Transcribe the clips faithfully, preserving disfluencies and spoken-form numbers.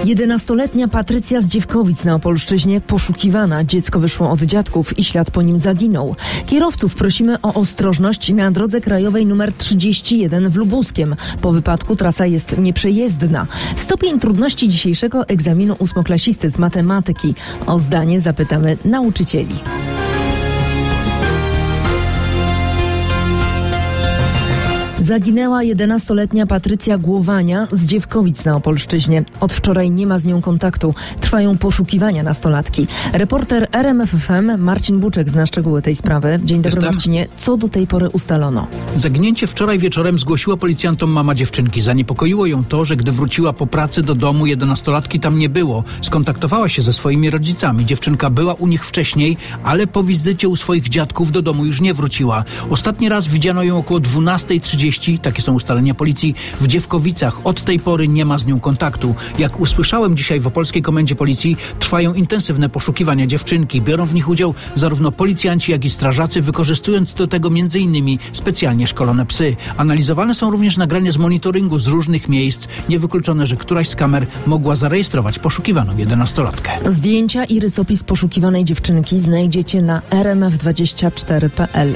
jedenastoletnia Patrycja z Dziewkowic na Opolszczyźnie poszukiwana. Dziecko wyszło od dziadków i ślad po nim zaginął. Kierowców prosimy o ostrożność na drodze krajowej nr trzydzieści jeden w Lubuskiem. Po wypadku trasa jest nieprzejezdna. Stopień trudności dzisiejszego egzaminu ósmoklasisty z matematyki. O zdanie zapytamy nauczycieli. Zaginęła jedenastoletnia Patrycja Głowania z Dziewkowic na Opolszczyźnie. Od wczoraj nie ma z nią kontaktu. Trwają poszukiwania nastolatki. Reporter R M F F M Marcin Buczek zna szczegóły tej sprawy. Dzień dobry, Jestem. Marcinie. Co do tej pory ustalono? Zaginięcie wczoraj wieczorem zgłosiła policjantom mama dziewczynki. Zaniepokoiło ją to, że gdy wróciła po pracy do domu, jedenastolatki tam nie było. Skontaktowała się ze swoimi rodzicami. Dziewczynka była u nich wcześniej, ale po wizycie u swoich dziadków do domu już nie wróciła. Ostatni raz widziano ją około dwunasta trzydzieści. Takie są ustalenia policji w Dziewkowicach. Od tej pory nie ma z nią kontaktu. Jak usłyszałem dzisiaj w Opolskiej Komendzie Policji, trwają intensywne poszukiwania dziewczynki. Biorą w nich udział zarówno policjanci, jak i strażacy, wykorzystując do tego między innymi specjalnie szkolone psy. Analizowane są również nagrania z monitoringu z różnych miejsc. Niewykluczone, że któraś z kamer mogła zarejestrować poszukiwaną jedenastolatkę. Zdjęcia i rysopis poszukiwanej dziewczynki znajdziecie na r m f dwadzieścia cztery kropka p l.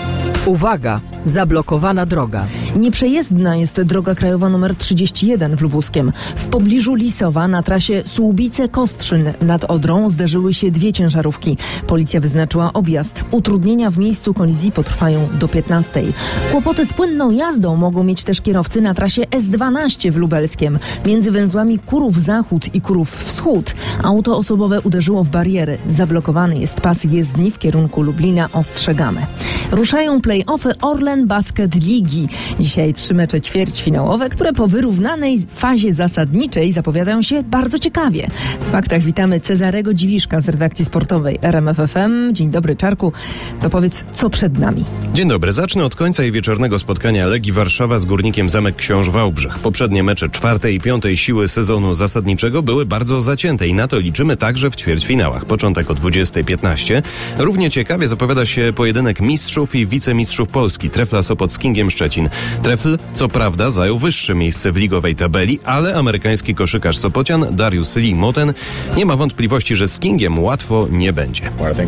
Uwaga! Zablokowana droga. Nieprzejezdna jest droga krajowa nr trzydzieści jeden w Lubuskiem. W pobliżu Lisowa na trasie Słubice-Kostrzyn nad Odrą zderzyły się dwie ciężarówki. Policja wyznaczyła objazd. Utrudnienia w miejscu kolizji potrwają do piętnastej. Kłopoty z płynną jazdą mogą mieć też kierowcy na trasie S dwanaście w Lubelskiem. Między węzłami Kurów Zachód i Kurów Wschód auto osobowe uderzyło w bariery. Zablokowany jest pas jezdni w kierunku Lublina. Ostrzegamy. Ruszają play-offy Orlen Basket Ligi. Dzisiaj trzy mecze ćwierćfinałowe, które po wyrównanej fazie zasadniczej zapowiadają się bardzo ciekawie. W faktach witamy Cezarego Dziwiszka z redakcji sportowej R M F F M. Dzień dobry, Czarku. To powiedz, co przed nami? Dzień dobry. Zacznę od końca i wieczornego spotkania Legii Warszawa z Górnikiem Zamek Książ Wałbrzych. Poprzednie mecze czwartej i piątej siły sezonu zasadniczego były bardzo zacięte i na to liczymy także w ćwierćfinałach. Początek o dwudziestej piętnaście. Równie ciekawie zapowiada się pojedynek mistrzów i wicemistrzów Polski. Trefla Sopot z Kingiem Szczecin. Trefl, co prawda, zajął wyższe miejsce w ligowej tabeli, ale amerykański koszykarz Sopocian Darius Lee Moten nie ma wątpliwości, że z Kingiem łatwo nie będzie.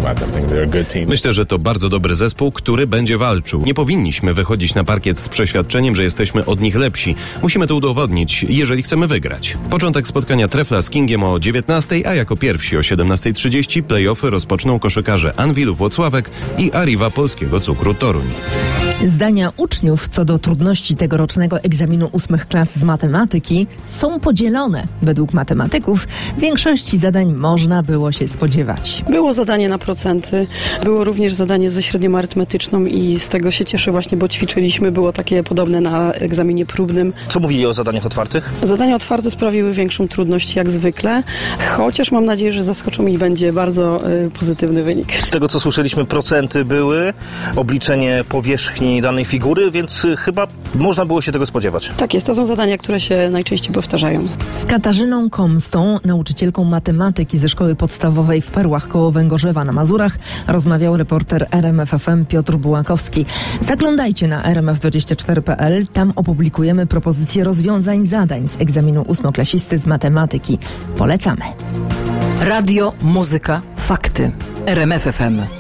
Myślę, że to bardzo dobry zespół, który będzie walczył. Nie powinniśmy wychodzić na parkiet z przeświadczeniem, że jesteśmy od nich lepsi. Musimy to udowodnić, jeżeli chcemy wygrać. Początek spotkania Trefla z Kingiem o dziewiętnastej, a jako pierwsi o siedemnastej trzydzieści play-offy rozpoczną koszykarze Anwilu Włocławek i Arriva Polskiego Cukru Toruń. Zdania uczniów co do trudności tegorocznego egzaminu ósmych klas z matematyki są podzielone. Według matematyków większości zadań można było się spodziewać. Było zadanie na procenty, było również zadanie ze średnią arytmetyczną i z tego się cieszę właśnie, bo ćwiczyliśmy, było takie podobne na egzaminie próbnym. Co mówili o zadaniach otwartych? Zadania otwarte sprawiły większą trudność jak zwykle, chociaż mam nadzieję, że zaskoczą i będzie bardzo y, pozytywny wynik. Z tego co słyszeliśmy, procenty były, obliczenie powierzchni danej figury, więc chyba można było się tego spodziewać. Tak jest, to są zadania, które się najczęściej powtarzają. Z Katarzyną Komstą, nauczycielką matematyki ze szkoły podstawowej w Perłach koło Węgorzewa na Mazurach, rozmawiał reporter R M F F M Piotr Bułakowski. Zaglądajcie na r m f dwadzieścia cztery kropka p l, tam opublikujemy propozycje rozwiązań zadań z egzaminu ósmoklasisty z matematyki. Polecamy. Radio, muzyka, fakty. R M F F M.